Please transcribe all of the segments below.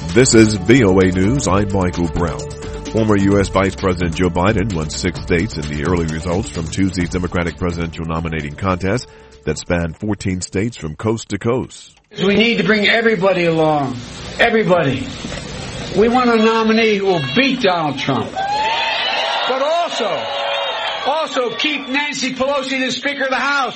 This is VOA News. I'm Michael Brown. Former U.S. Vice President Joe Biden won 6 states in the early results from Tuesday's Democratic presidential nominating contest that spanned 14 states from coast to coast. We need to bring everybody along. Everybody. We want a nominee who will beat Donald Trump. But also keep Nancy Pelosi the Speaker of the House.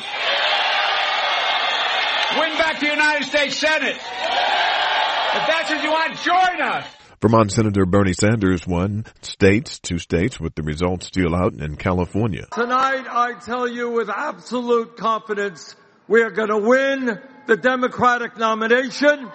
Win back the United States Senate. If that's what you want, join us. Vermont Senator Bernie Sanders won 2 states with the results still out in California. Tonight, I tell you with absolute confidence, we are going to win the Democratic nomination.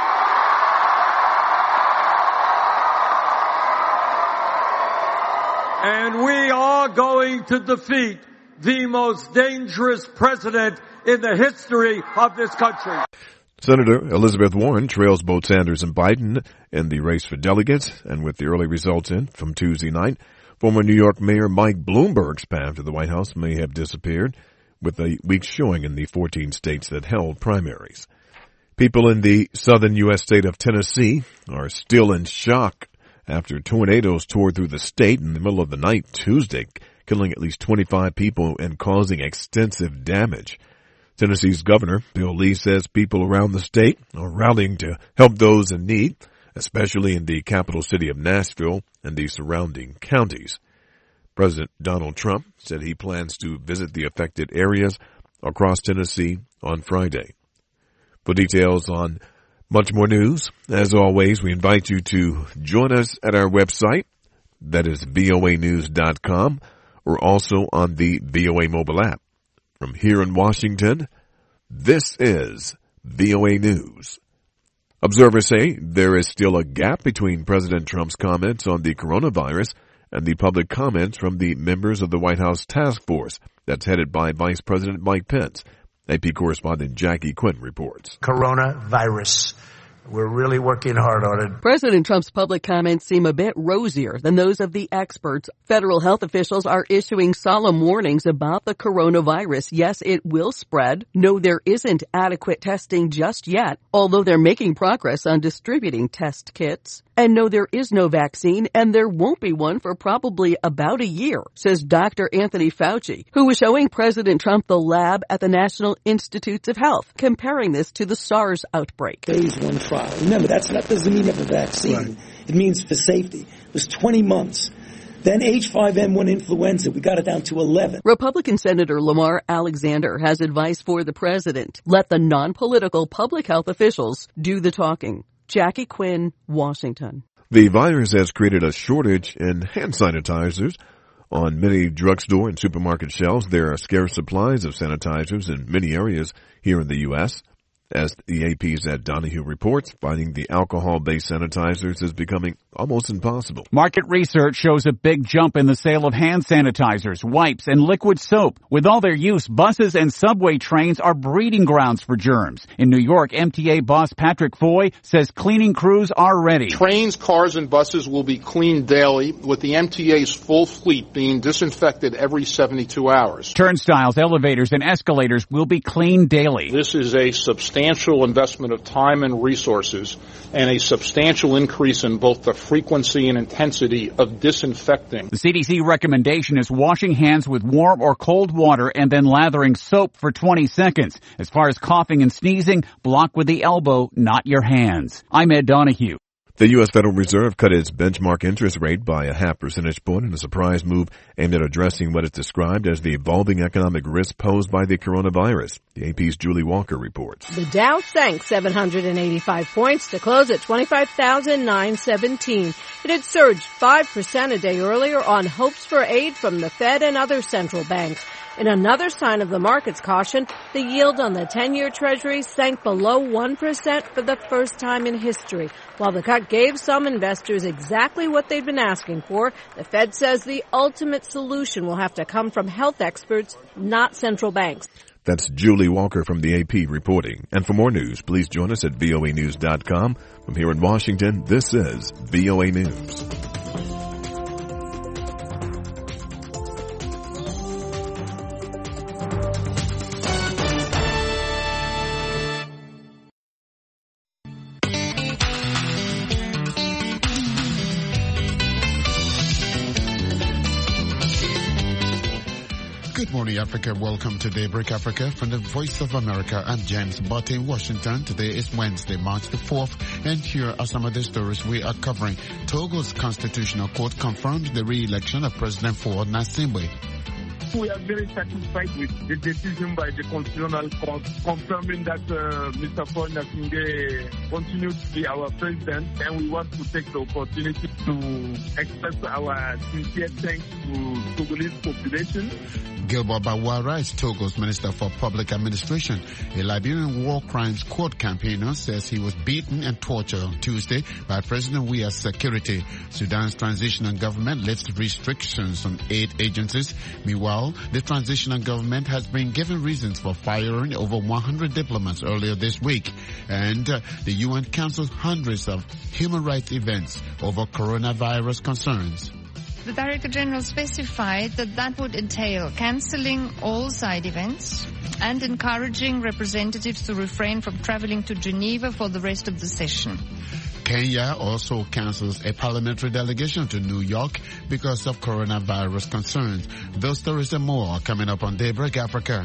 And we are going to defeat the most dangerous president in the history of this country. Senator Elizabeth Warren trails both Sanders and Biden in the race for delegates, and with the early results in from Tuesday night, former New York Mayor Mike Bloomberg's path to the White House may have disappeared with a weak showing in the 14 states that held primaries. People in the southern U.S. state of Tennessee are still in shock after tornadoes tore through the state in the middle of the night Tuesday, killing at least 25 people and causing extensive damage. Tennessee's Governor Bill Lee says people around the state are rallying to help those in need, especially in the capital city of Nashville and the surrounding counties. President Donald Trump said he plans to visit the affected areas across Tennessee on Friday. For details on much more news, as always, we invite you to join us at our website, that is voanews.com, or also on the VOA mobile app. From here in Washington, this is VOA News. Observers say there is still a gap between President Trump's comments on the coronavirus and the public comments from the members of the White House task force that's headed by Vice President Mike Pence. AP correspondent Jackie Quinn reports. Coronavirus. We're really working hard on it. President Trump's public comments seem a bit rosier than those of the experts. Federal health officials are issuing solemn warnings about the coronavirus. Yes, it will spread. No, there isn't adequate testing just yet, although they're making progress on distributing test kits. And no, there is no vaccine, and there won't be one for probably about a year, says Dr. Anthony Fauci, who was showing President Trump the lab at the National Institutes of Health, comparing this to the SARS outbreak. Phase 1 trial. Remember, that doesn't mean you have a vaccine. Right. It means for safety. It was 20 months. Then H5N1 influenza, we got it down to 11. Republican Senator Lamar Alexander has advice for the president. Let the non-political public health officials do the talking. Jackie Quinn, Washington. The virus has created a shortage in hand sanitizers. On many drugstore and supermarket shelves, there are scarce supplies of sanitizers in many areas here in the U.S. As the AP's Ed Donahue reports, finding the alcohol-based sanitizers is becoming almost impossible. Market research shows a big jump in the sale of hand sanitizers, wipes, and liquid soap. With all their use, buses and subway trains are breeding grounds for germs. In New York, MTA boss Patrick Foy says cleaning crews are ready. Trains, cars, and buses will be cleaned daily, with the MTA's full fleet being disinfected every 72 hours. Turnstiles, elevators, and escalators will be cleaned daily. This is a substantial investment of time and resources and a substantial increase in both the frequency and intensity of disinfecting. The CDC recommendation is washing hands with warm or cold water and then lathering soap for 20 seconds. As far as coughing and sneezing, block with the elbow, not your hands. I'm Ed Donahue. The U.S. Federal Reserve cut its benchmark interest rate by a 0.5 percentage point in a surprise move aimed at addressing what is described as the evolving economic risk posed by the coronavirus. The AP's Julie Walker reports. The Dow sank 785 points to close at 25,917. It had surged 5% a day earlier on hopes for aid from the Fed and other central banks. In another sign of the market's caution, the yield on the 10-year Treasury sank below 1% for the first time in history. While the cut gave some investors exactly what they'd been asking for, the Fed says the ultimate solution will have to come from health experts, not central banks. That's Julie Walker from the AP reporting. And for more news, please join us at voanews.com. From here in Washington, this is VOA News. Good morning, Africa. Welcome to Daybreak Africa from the Voice of America. I'm James Butt in Washington. Today is Wednesday, March the 4th, and here are some of the stories we are covering. Togo's Constitutional Court confirms the re-election of President Faure Gnassingbé. We are very satisfied with the decision by the Constitutional Court confirming that Mr. Faure Gnassingbé continues to be our president, and we want to take the opportunity to express our sincere thanks to Togolese population. Gilbert Bawara is Togo's Minister for Public Administration. A Liberian war crimes court campaigner says he was beaten and tortured on Tuesday by President Weah's security. Sudan's transitional government lifts restrictions on aid agencies. Meanwhile, the transitional government has been given reasons for firing over 100 diplomats earlier this week. And the UN cancels hundreds of human rights events over coronavirus concerns. The Director General specified that would entail cancelling all side events and encouraging representatives to refrain from travelling to Geneva for the rest of the session. Kenya also cancels a parliamentary delegation to New York because of coronavirus concerns. Those stories and more are coming up on Daybreak Africa.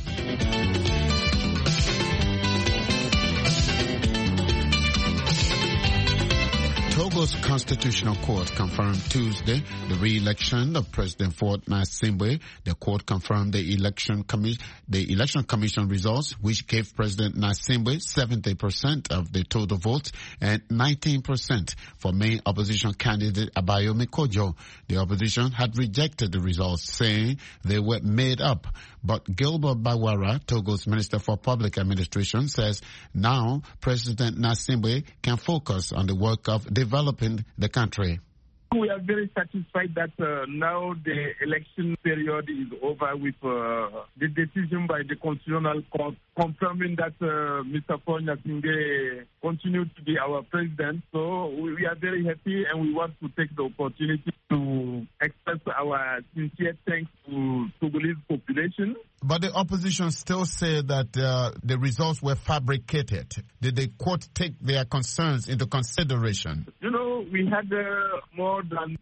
Togo's Constitutional Court confirmed Tuesday the re-election of President Faure Gnassingbé. The court confirmed the election commission results, which gave President Gnassingbé 70% of the total votes and 19% for main opposition candidate Abayomi Kojo. The opposition had rejected the results, saying they were made up. But Gilbert Bawara, Togo's Minister for Public Administration, says now President Gnassingbé can focus on the work of developing the country. We are very satisfied that now the election period is over with the decision by the Constitutional Court confirming that Mr. Faure Gnassingbé continues to be our president. So we are very happy, and we want to take the opportunity to express our sincere thanks to Togolese population. But the opposition still say that the results were fabricated. Did the court take their concerns into consideration? You know, we had more than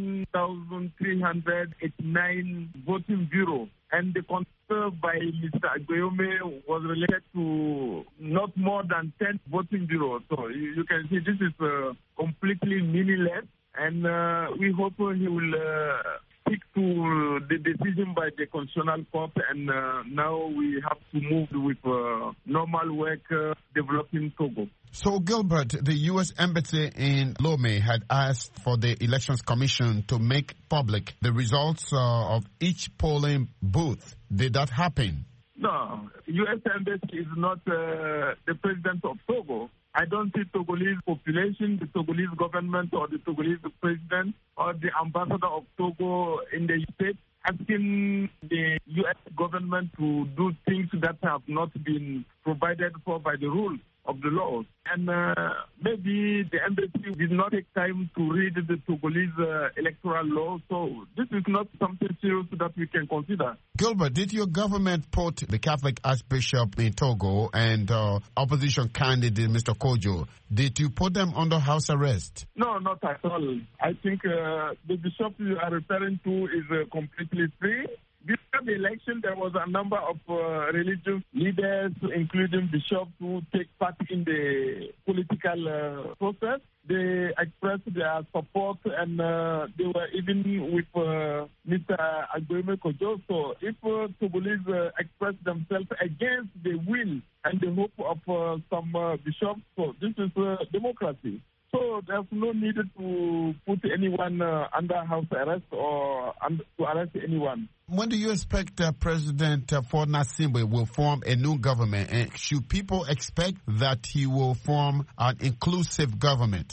9,389 voting bureaus, and the concern by Mr. Abayomi was related to not more than 10 voting bureaus. So you can see this is completely meaningless, and we hope he will stick to the decision by the Constitutional Court, and now we have to move with normal work developing Togo. So, Gilbert, the U.S. Embassy in Lomé had asked for the Elections Commission to make public the results of each polling booth. Did that happen? No, U.S. Embassy is not the president of Togo. I don't see Togolese population, the Togolese government, or the Togolese president, or the ambassador of Togo in the States asking the U.S. government to do things that have not been provided for by the rules of the laws. And maybe the embassy did not take time to read the Togolese electoral law. So this is not something serious that we can consider. Gilbert, did your government put the Catholic Archbishop in Togo and opposition candidate Mr. Kojo, did you put them under house arrest? No, not at all. I think the bishop you are referring to is completely free. Before the election, there was a number of religious leaders, including bishops, who take part in the political process. They expressed their support, and they were even with Mr. Abayomi Kojo. So if Togolese express themselves against the will and the hope of some bishops, so this is democracy. So there's no need to put anyone under house arrest or to arrest anyone. When do you expect President Faure Gnassingbé will form a new government? And should people expect that he will form an inclusive government?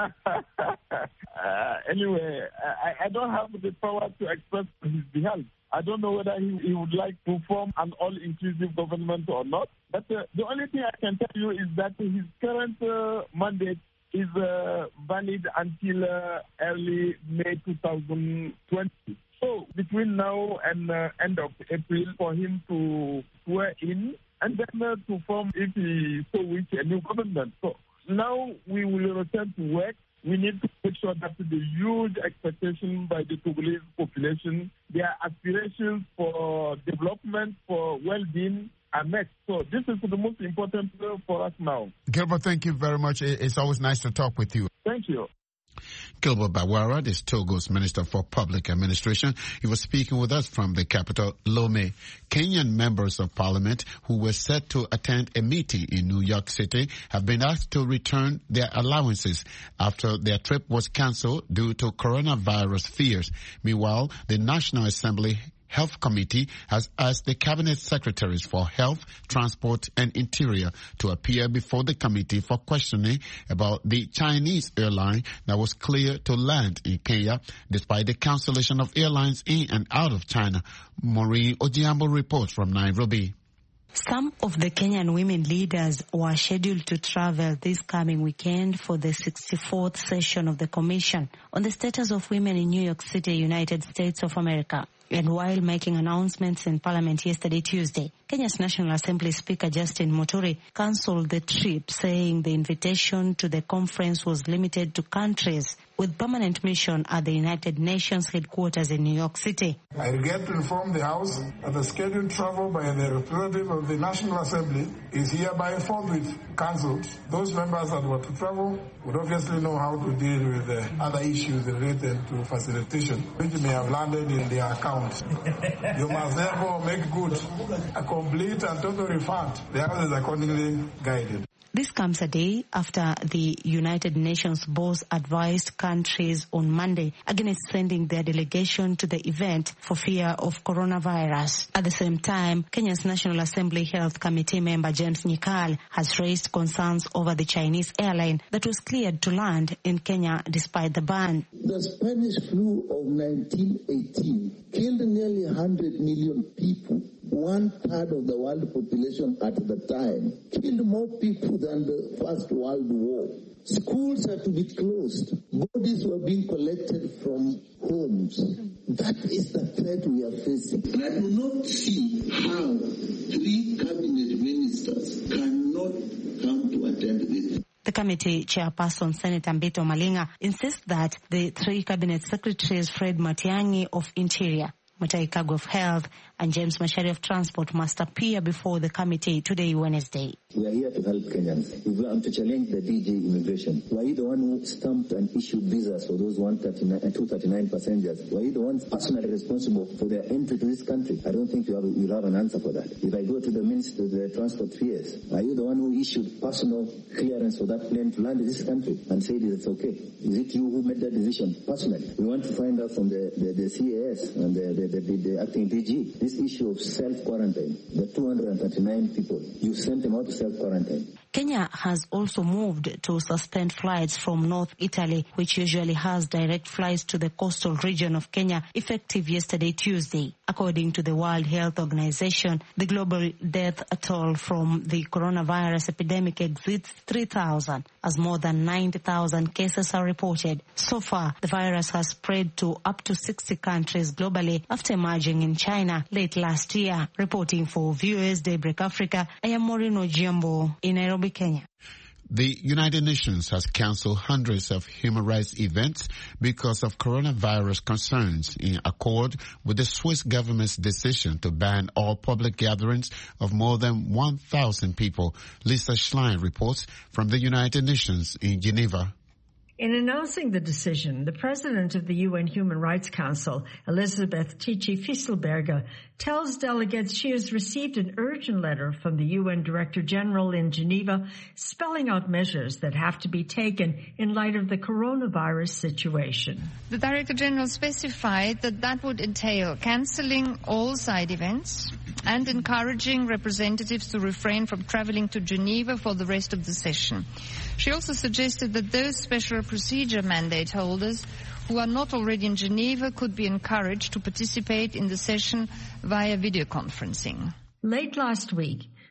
Anyway, I don't have the power to express on his behalf. I don't know whether he would like to form an all-inclusive government or not. But the only thing I can tell you is that his current mandate is valid until early May 2020. So between now and end of April for him to swear in and then to form, if he so wish, a new government. So now we will return to work We need to make sure that the huge expectation by the Togolese population, their aspirations for development, for well-being are met. So this is the most important for us now. Gilbert, thank you very much. It's always nice to talk with you. Thank you. Gilbert Bawara is Togo's Minister for Public Administration. He was speaking with us from the capital, Lomé. Kenyan members of parliament who were set to attend a meeting in New York City have been asked to return their allowances after their trip was cancelled due to coronavirus fears. Meanwhile, the National Assembly Health Committee has asked the Cabinet Secretaries for Health, Transport and Interior to appear before the committee for questioning about the Chinese airline that was cleared to land in Kenya despite the cancellation of airlines in and out of China. Maureen Ojiambo reports from Nairobi. Some of the Kenyan women leaders were scheduled to travel this coming weekend for the 64th session of the Commission on the Status of Women in New York City, United States of America. And while making announcements in Parliament yesterday, Tuesday, Kenya's National Assembly Speaker Justin Muturi cancelled the trip, saying the invitation to the conference was limited to countries with permanent mission at the United Nations headquarters in New York City. I regret to inform the House that the scheduled travel by the representative of the National Assembly is hereby forthwith cancelled. Those members that were to travel would obviously know how to deal with the other issues related to facilitation, which may have landed in their account. You must therefore make good a complete and total refund. The House is accordingly guided. This comes a day after the United Nations boss advised countries on Monday against sending their delegation to the event for fear of coronavirus. At the same time, Kenya's National Assembly Health Committee member James Nyikal has raised concerns over the Chinese airline that was cleared to land in Kenya despite the ban. The Spanish flu of 1918 killed nearly 100 million people. 1/3 of the world population at the time, killed more people than the First World War. Schools had to be closed. Bodies were being collected from homes. That is the threat we are facing. And I do not see how 3 cabinet ministers cannot come to attend this. The committee chairperson, Senator Mbito Malinga, insists that the 3 cabinet secretaries, Fred Matiang'i of Interior, Mutahi Kagwe of Health, and James Macharia of Transport, must appear before the committee today, Wednesday. We are here to help Kenyans. We want to challenge the DG immigration. Were you the one who stamped and issued visas for those 239 passengers? Were you the ones personally responsible for their entry to this country? I don't think you'll have an answer for that. If I go to the Minister of the Transport Affairs, are you the one who issued personal clearance for that plane to land in this country and said it's okay? Is it you who made that decision personally? We want to find out from the CAS and the acting DG. This issue of self-quarantine, the 239 people, you sent them out to self-quarantine. Kenya has also moved to suspend flights from North Italy, which usually has direct flights to the coastal region of Kenya, effective yesterday, Tuesday. According to the World Health Organization, the global death toll from the coronavirus epidemic exceeds 3,000, as more than 90,000 cases are reported. So far, the virus has spread to up to 60 countries globally after emerging in China late last year. Reporting for Viewers Daybreak Africa, I am Maureen Ojiambo in Nairobi, Kenya. The United Nations has cancelled hundreds of human rights events because of coronavirus concerns, in accord with the Swiss government's decision to ban all public gatherings of more than 1,000 people. Lisa Schlein reports from the United Nations in Geneva. In announcing the decision, the president of the UN Human Rights Council, Elisabeth Tichy-Fisselberger, tells delegates she has received an urgent letter from the UN Director General in Geneva spelling out measures that have to be taken in light of the coronavirus situation. The Director General specified that would entail cancelling all side events and encouraging representatives to refrain from travelling to Geneva for the rest of the session. She also suggested that those special procedure mandate holders who are not already in Geneva could be encouraged to participate in the session via video conferencing. Late last week,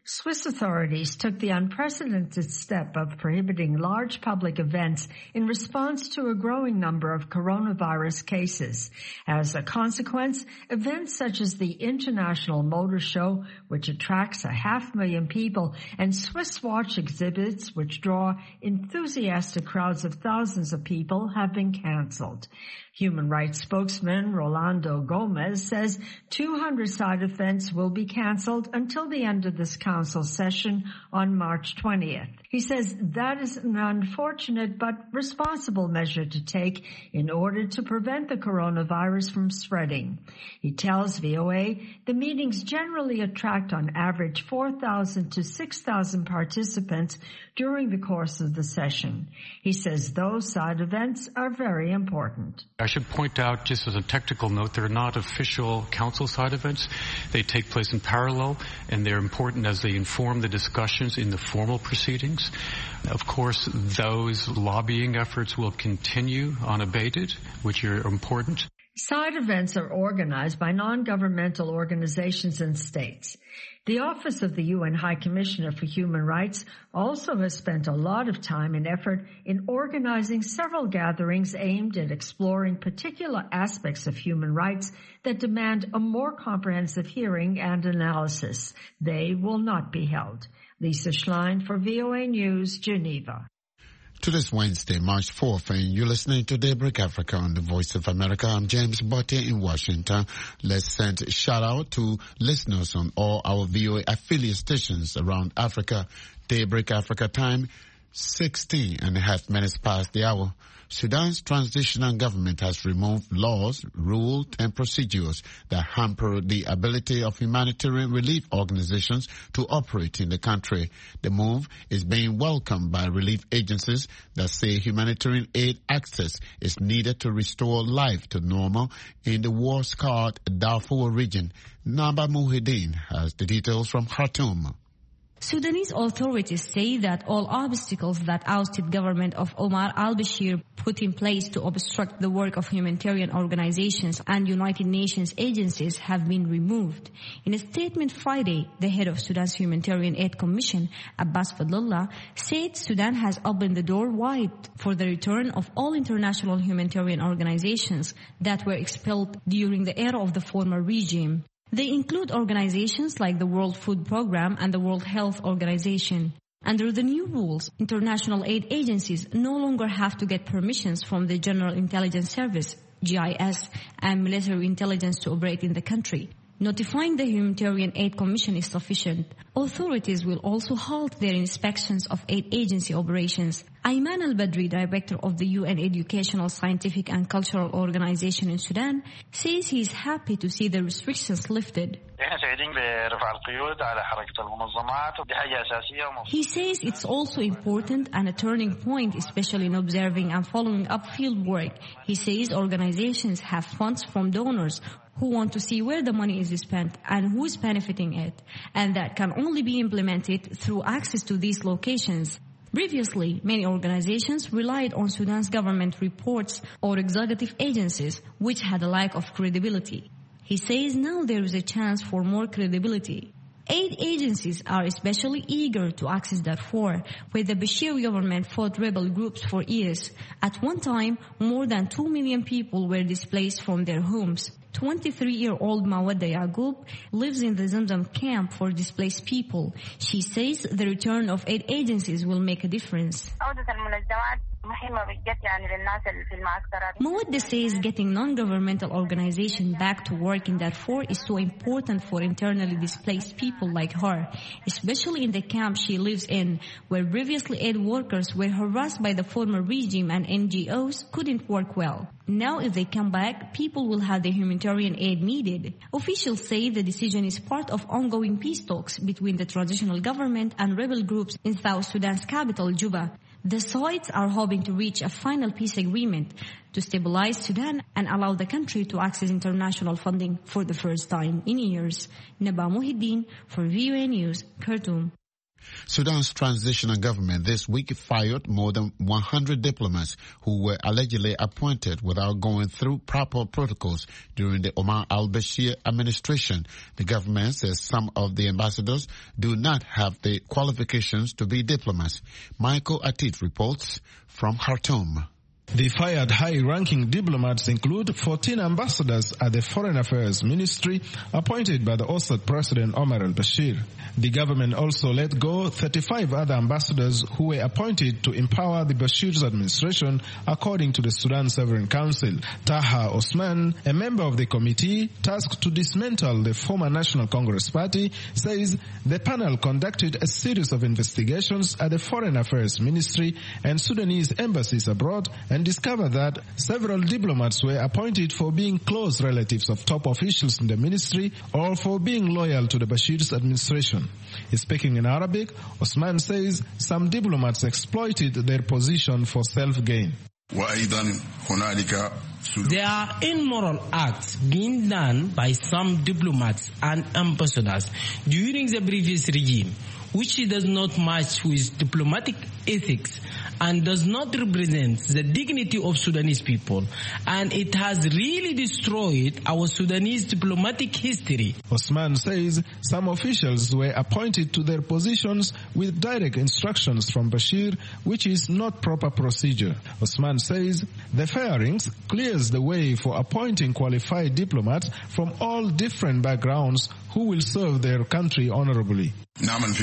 Swiss authorities took the unprecedented step of prohibiting large public events in response to a growing number of coronavirus cases. As a consequence, events such as the International Motor Show, which attracts 500,000 people, and Swiss watch exhibits, which draw enthusiastic crowds of thousands of people, have been cancelled. Human rights spokesman Rolando Gomez says 200 side events will be cancelled until the end of this council session on March 20th. He says that is an unfortunate but responsible measure to take in order to prevent the coronavirus from spreading. He tells VOA the meetings generally attract on average 4,000 to 6,000 participants during the course of the session. He says those side events are very important. I should point out, just as a technical note, they're not official council side events. They take place in parallel, and they're important as they inform the discussions in the formal proceedings. Of course, those lobbying efforts will continue unabated, which are important. Side events are organized by non-governmental organizations and states. The Office of the UN High Commissioner for Human Rights also has spent a lot of time and effort in organizing several gatherings aimed at exploring particular aspects of human rights that demand a more comprehensive hearing and analysis. They will not be held. Lisa Schlein for VOA News, Geneva. To this Wednesday, March 4th, and you're listening to Daybreak Africa on the Voice of America. I'm James Botte in Washington. Let's send a shout out to listeners on all our VOA affiliate stations around Africa. Daybreak Africa time, 16.5 minutes past the hour. Sudan's transitional government has removed laws, rules, and procedures that hamper the ability of humanitarian relief organizations to operate in the country. The move is being welcomed by relief agencies that say humanitarian aid access is needed to restore life to normal in the war-scarred Darfur region. Naba Muhyiddin has the details from Khartoum. Sudanese authorities say that all obstacles that ousted government of Omar al-Bashir put in place to obstruct the work of humanitarian organizations and United Nations agencies have been removed. In a statement Friday, the head of Sudan's Humanitarian Aid Commission, Abbas Fadlallah, said Sudan has opened the door wide for the return of all international humanitarian organizations that were expelled during the era of the former regime. They include organizations like the World Food Programme and the World Health Organization. Under the new rules, international aid agencies no longer have to get permissions from the General Intelligence Service, GIS, and military intelligence to operate in the country. Notifying the Humanitarian Aid Commission is sufficient. Authorities will also halt their inspections of aid agency operations. Ayman al-Badri, director of the UN Educational, Scientific and Cultural Organization in Sudan, says he is happy to see the restrictions lifted. He says it's also important and a turning point, especially in observing and following up field work. He says organizations have funds from donors who want to see where the money is spent and who is benefiting it, and that can only be implemented through access to these locations. Previously, many organizations relied on Sudan's government reports or executive agencies, which had a lack of credibility. He says now there is a chance for more credibility. Aid agencies are especially eager to access Darfur, where the Bashir government fought rebel groups for years. At one time, more than 2 million people were displaced from their homes. 23-year-old Mawadda Yaqub lives in the Zamzam camp for displaced people. She says the return of aid agencies will make a difference. Mawadda says getting non-governmental organizations back to work in Darfur is so important for internally displaced people like her, especially in the camp she lives in, where previously aid workers were harassed by the former regime and NGOs couldn't work well. Now if they come back, people will have the humanitarian aid needed. Officials say the decision is part of ongoing peace talks between the transitional government and rebel groups in South Sudan's capital, Juba. The sides are hoping to reach a final peace agreement to stabilize Sudan and allow the country to access international funding for the first time in years. Naba Muhyiddin for VOA News, Khartoum. Sudan's transitional government this week fired more than 100 diplomats who were allegedly appointed without going through proper protocols during the Omar al-Bashir administration. The government says some of the ambassadors do not have the qualifications to be diplomats. Michael Atit reports from Khartoum. The fired high-ranking diplomats include 14 ambassadors at the Foreign Affairs Ministry appointed by the ousted President Omar al-Bashir. The government also let go 35 other ambassadors who were appointed to empower the Bashir's administration, according to the Sudan Sovereign Council. Taha Osman, a member of the committee tasked to dismantle the former National Congress Party, says the panel conducted a series of investigations at the Foreign Affairs Ministry and Sudanese embassies abroad and discovered that several diplomats were appointed for being close relatives of top officials in the ministry or for being loyal to the Bashir's administration. Speaking in Arabic, Osman says some diplomats exploited their position for self-gain. There are immoral acts being done by some diplomats and ambassadors during the previous regime, which does not match with diplomatic ethics and does not represent the dignity of Sudanese people, and it has really destroyed our Sudanese diplomatic history. Osman says some officials were appointed to their positions with direct instructions from Bashir, which is not proper procedure. Osman says the firings clears the way for appointing qualified diplomats from all different backgrounds who will serve their country honorably. We wish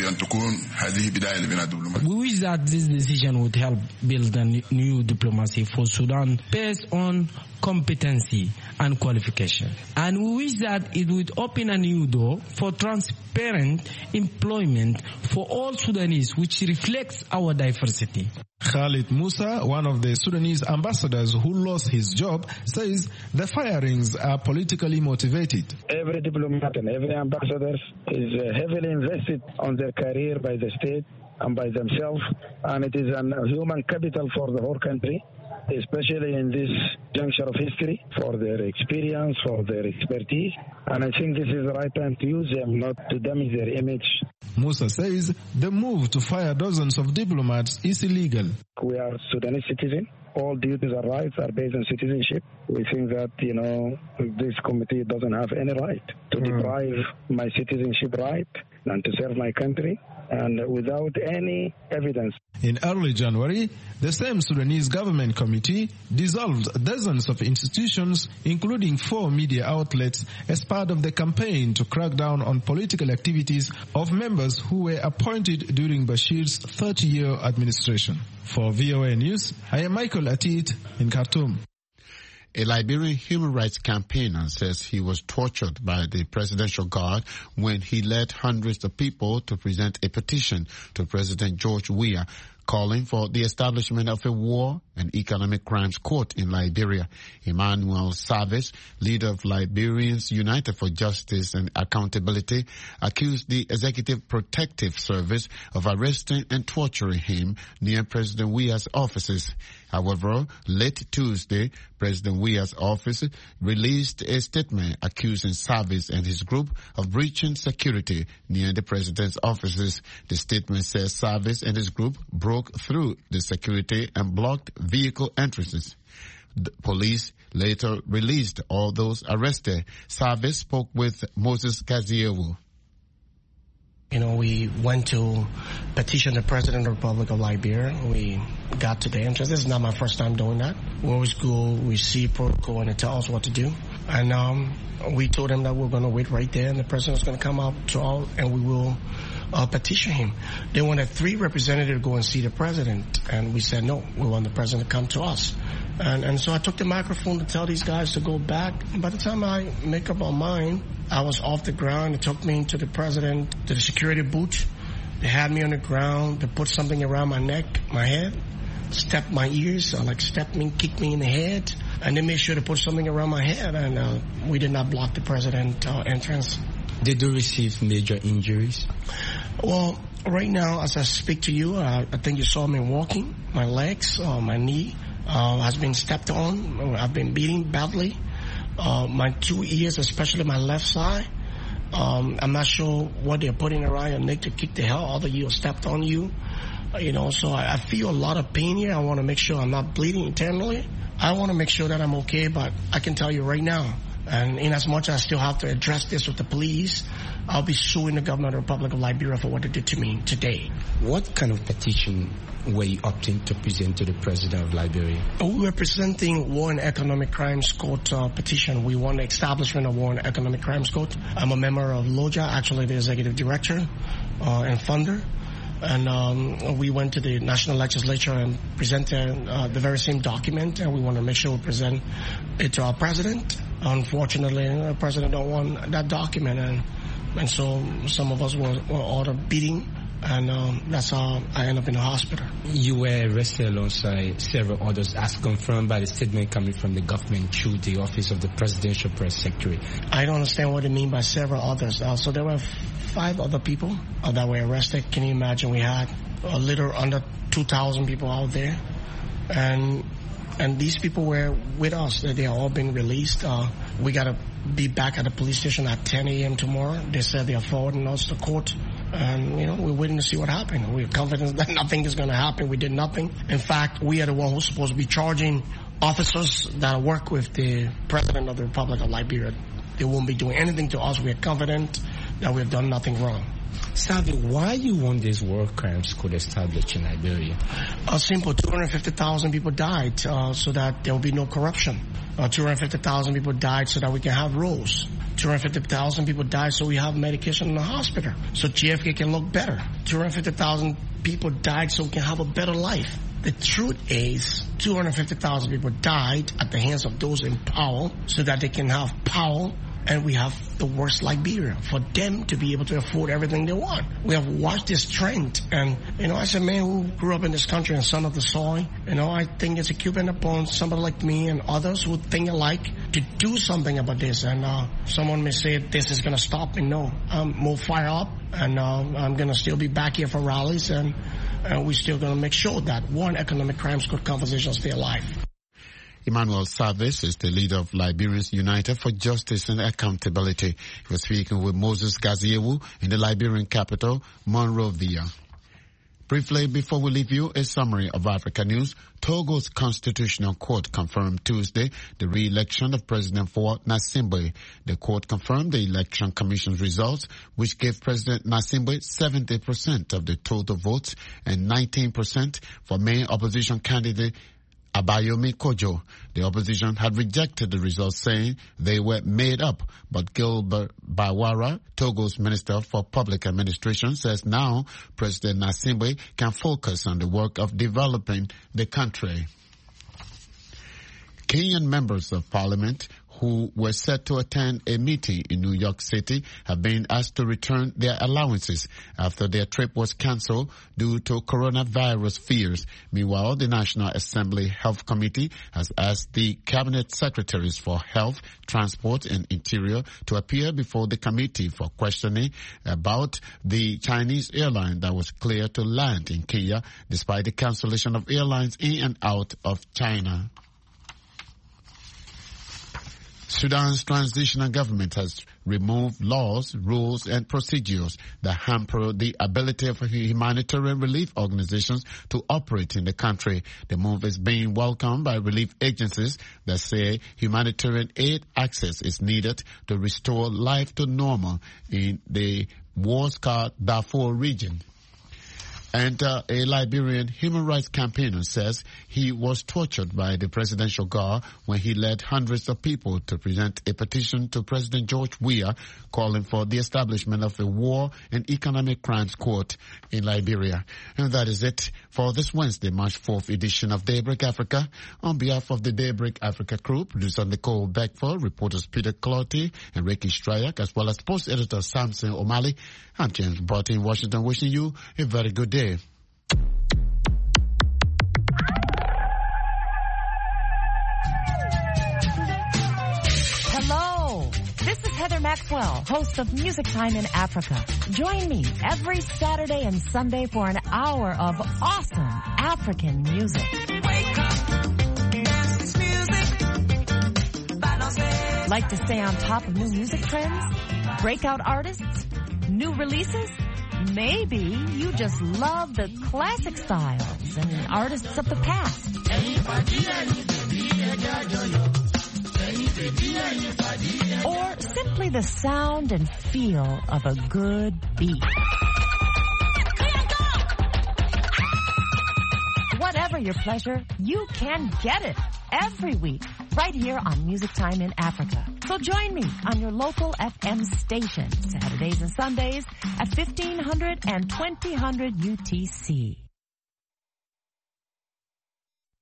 that this decision would help build a new diplomacy for Sudan based on competency and qualification. And we wish that it would open a new door for transparent employment for all Sudanese, which reflects our diversity. Khalid Musa, one of the Sudanese ambassadors who lost his job, says the firings are politically motivated. Every diplomat and every ambassador is heavily invested on their career by the state and by themselves, and it is a human capital for the whole country, especially in this juncture of history, for their experience, for their expertise. And I think this is the right time to use them, not to damage their image. Musa says the move to fire dozens of diplomats is illegal. We are Sudanese citizens. All duties and rights are based on citizenship. We think that, this committee doesn't have any right to deprive my citizenship right and to serve my country, and without any evidence. In early January, the same Sudanese government committee dissolved dozens of institutions, including 4 media outlets, as part of the campaign to crack down on political activities of members who were appointed during Bashir's 30-year administration. For VOA News, I am Michael Atit in Khartoum. A Liberian human rights campaigner says he was tortured by the Presidential Guard when he led hundreds of people to present a petition to President George Weah calling for the establishment of a war and economic crimes court in Liberia. Emmanuel Savage, leader of Liberians United for Justice and Accountability, accused the Executive Protective Service of arresting and torturing him near President Weah's offices. However, late Tuesday, President Weah's office released a statement accusing Savage and his group of breaching security near the president's offices. The statement says Savage and his group broke through the security and blocked vehicle entrances. The police later released all those arrested. Savage spoke with Moses Kaziewu. We went to petition the President of the Republic of Liberia. We got to the entrance. This is not my first time doing that. We always go, we see protocol, and it tells us what to do. And we told him that we're going to wait right there, and the President's going to come out to all, and we will petition him. They wanted 3 representatives to go and see the President, and we said no. We want the President to come to us. And so I took the microphone to tell these guys to go back. By the time I make up my mind, I was off the ground. They took me to the President, to the security booth. They had me on the ground. They put something around my neck, my head, stepped my ears, stepped me, kicked me in the head. And they made sure to put something around my head. And we did not block the President's entrance. Did you receive major injuries? Well, right now, as I speak to you, I think you saw me walking. My legs, my knee has been stepped on. I've been bleeding badly. My 2 ears, especially my left side, I'm not sure what they're putting around your neck to kick the hell out of you or stepped on you. So I feel a lot of pain here. I want to make sure I'm not bleeding internally. I want to make sure that I'm okay, but I can tell you right now, and in as much as I still have to address this with the police, I'll be suing the government of the Republic of Liberia for what they did to me today. What kind of petition were you opting to present to the President of Liberia? We were presenting War and Economic Crimes Court petition. We want the establishment of War and Economic Crimes Court. I'm a member of LOJA, actually the executive director and funder. And we went to the national legislature and presented the very same document, and we want to make sure we present it to our president. Unfortunately, the president don't want that document, and so some of us were ordered beating, and that's how I ended up in the hospital. You were arrested alongside several others, as confirmed by the statement coming from the government through the Office of the Presidential Press Secretary. I don't understand what they mean by several others. So there were 5 other people that were arrested. Can you imagine? We had a little under 2,000 people out there, and these people were with us. They are all being released. We got to be back at the police station at 10 a.m. tomorrow. They said they are forwarding us to court. And, we're waiting to see what happens. We're confident that nothing is going to happen. We did nothing. In fact, we are the one who's supposed to be charging officers that work with the President of the Republic of Liberia. They won't be doing anything to us. We are confident that we have done nothing wrong. Savi, why you want this war crimes court established in Liberia? Simple. 250,000 people died so that there will be no corruption. 250,000 people died so that we can have rules. 250,000 people died so we have medication in the hospital, so JFK can look better. 250,000 people died so we can have a better life. The truth is, 250,000 people died at the hands of those in power so that they can have power, and we have the worst Liberia for them to be able to afford everything they want. We have watched this trend, and as a man who grew up in this country and son of the soil, I think it's incumbent upon somebody like me and others who think alike to do something about this. And someone may say this is going to stop me. No, I'm more fired up, and I'm going to still be back here for rallies, and we're still going to make sure that War and Economic Crimes Court conversations stay alive. Emmanuel Savas is the leader of Liberians United for Justice and Accountability. He was speaking with Moses Gaziewu in the Liberian capital, Monrovia. Briefly, before we leave you, a summary of Africa news. Togo's Constitutional Court confirmed Tuesday the re-election of President Faure Gnassingbe. The court confirmed the Election Commission's results, which gave President Gnassingbe 70% of the total votes and 19% for main opposition candidate Abayomi Kojo. The opposition had rejected the results, saying they were made up, but Gilbert Bawara, Togo's Minister for Public Administration, says now President Gnassingbe can focus on the work of developing the country. Kenyan members of parliament who were set to attend a meeting in New York City have been asked to return their allowances after their trip was cancelled due to coronavirus fears. Meanwhile, the National Assembly Health Committee has asked the Cabinet Secretaries for Health, Transport and Interior to appear before the committee for questioning about the Chinese airline that was cleared to land in Kenya despite the cancellation of airlines in and out of China. Sudan's transitional government has removed laws, rules, and procedures that hamper the ability of humanitarian relief organizations to operate in the country. The move is being welcomed by relief agencies that say humanitarian aid access is needed to restore life to normal in the war-scarred Darfur region. And a Liberian human rights campaigner says he was tortured by the presidential guard when he led hundreds of people to present a petition to President George Weah calling for the establishment of a war and economic crimes court in Liberia. And that is it for this Wednesday, March 4th edition of Daybreak Africa. On behalf of the Daybreak Africa crew, producer Nicole Beckford, reporters Peter Clotty and Ricky Stryak, as well as post editor Samson O'Malley, I'm James Barty in Washington, wishing you a very good day. Hello, this is Heather Maxwell, host of Music Time in Africa. Join me every Saturday and Sunday for an hour of awesome African music. Wake up, dance this music. Like to stay on top of new music trends? Breakout artists? New releases? Maybe you just love the classic styles and artists of the past. Or simply the sound and feel of a good beat. Whatever your pleasure, you can get it every week right here on Music Time in Africa. So join me on your local FM station Saturdays and Sundays at 1500 and 2000 UTC.